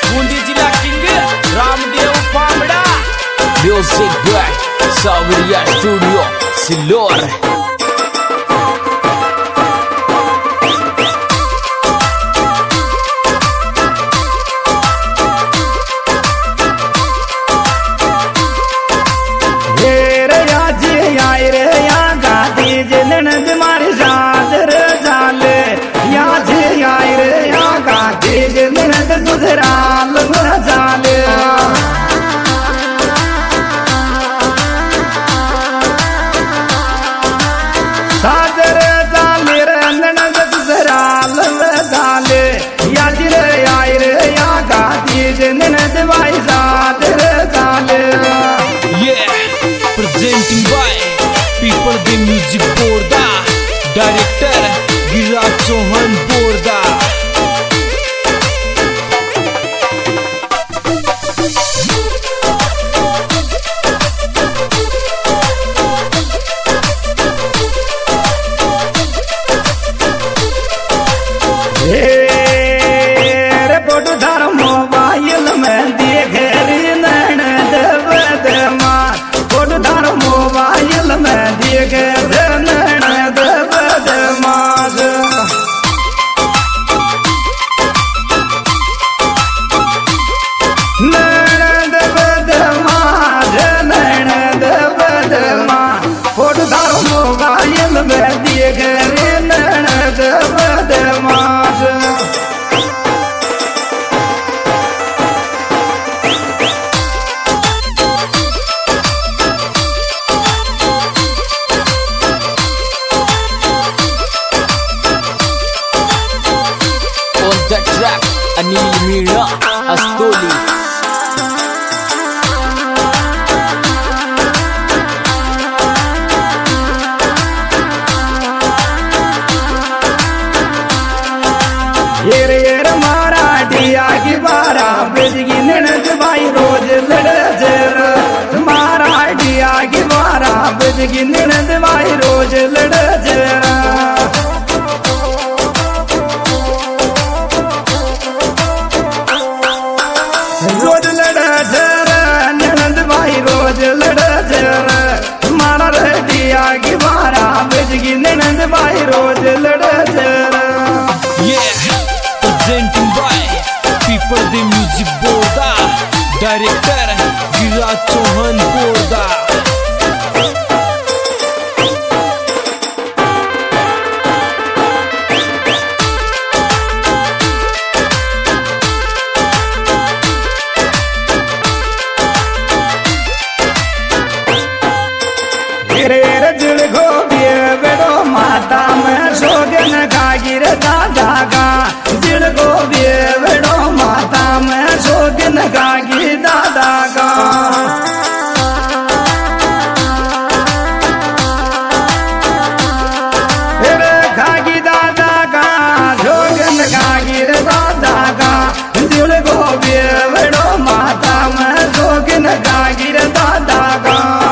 बूंदी जिला King Ramdev Pamda. Music by Sawariya studio Sillor. Presenting by People the Music Borda, Director Giriraj Chauhan Borda। The track Anil Meera Astoli। येर मराठिया की बारा बिजगी ननद भाई रोज लड़ जर। मराठिया की बारा बिजगी ननद भाई रोज लड़ जर। रोज लड़ जर ननद भाई रोज लड़ जर। मारा रेडिया की बारा बिजगी ननद भाई रोज लड़ जर। Presenting by People the Music Borda, Director Giriraj Chauhan Borda। माता में सोगन का गिर दादा का दिल को बेवड़ो माता में सोगन का गिर दादा का। खागी दादा का सोगन का गिर दादा का दिल को बेवड़ो माता में सोगन का गिर दादा का।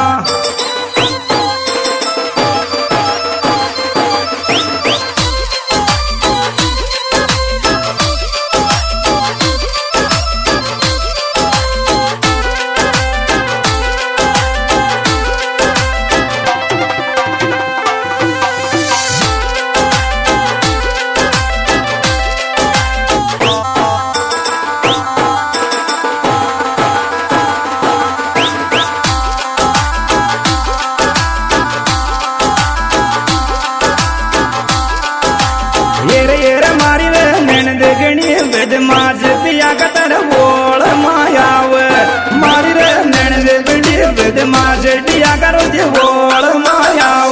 माज पिया कतर बोल मायाव मारी रे नैन बिड़ी विद माज पिया करो जे बोल मायाव।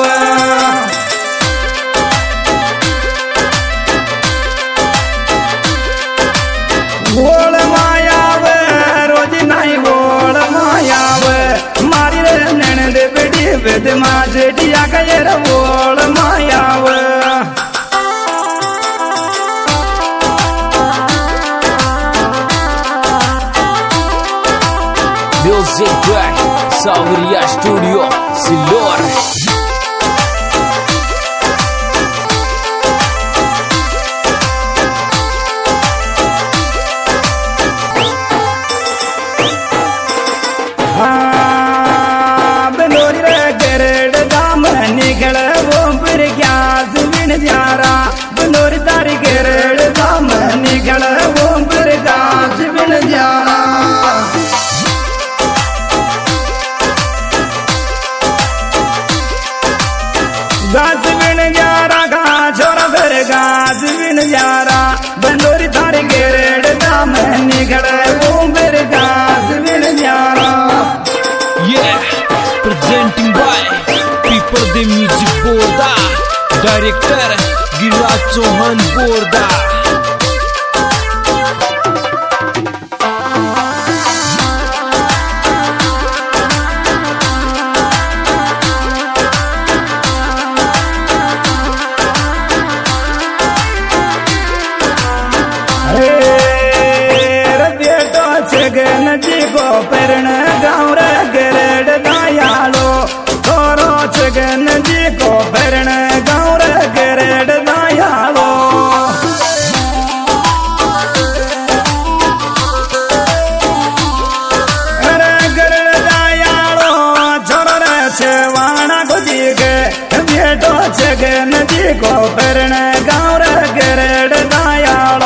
बोल मायाव रोज नहीं बोल मायाव मारी रे नैन बिड़ी विद माज पिया कर बोल मायाव। Music by Sauriya Studio Silor। यारा बंदोरी थारे गेरेड दाम निकले वो मेरे गास मिल यारा presenting by People the Music Borda, Director Giraj Chauhan Borda. Jagan जी को पेरण गाँव गेरेड दयालो तोरो जगन जी को पेरण गाँव गेरेड दयालो अरे गेरेड दयालो छोर छेवाना को जी के बेटो जगन जी को पेरण गाँव गेरेड दयालो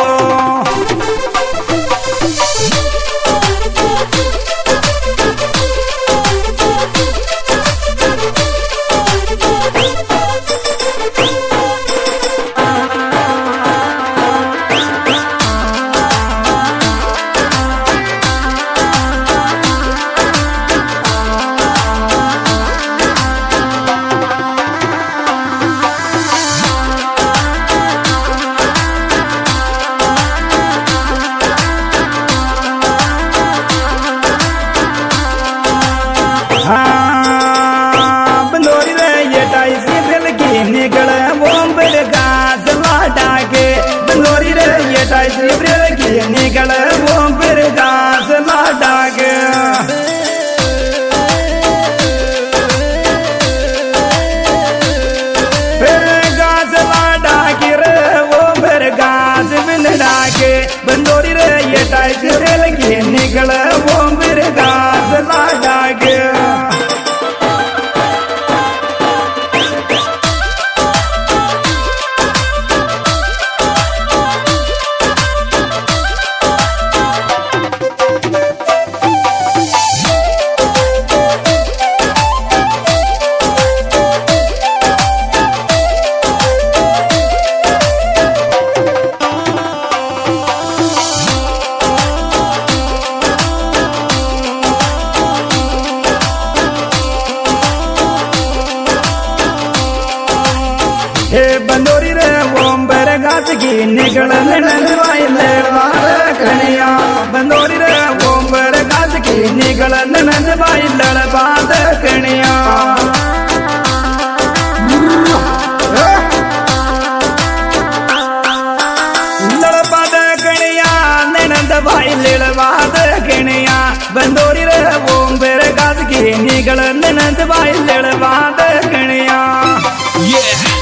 बंदोरी रे ये टाइसी फिल की निकले बोम्बर गाज लाडा के बंदोरी रे ये टाइसी फिल की निकले बोम्बर गाज लाडा के फिर गाज लाडा की रे बोम्बर गाज बिंदड़ा के बंदोरी रे ये टाइसी फिल की निकले बोम्बर गाज लाडा के बंदोरी रे ओम्बर गाज की निकल नंदवाई लड़वार कनिया बंदोरी रे ओम्बर गाज की निकल नंदवाई लड़वाद कनिया लड़वाद कनिया नंदवाई लड़वाद कनिया बंदोरी रे ओम्बर गाज की निकल नंदवाई लड़वाद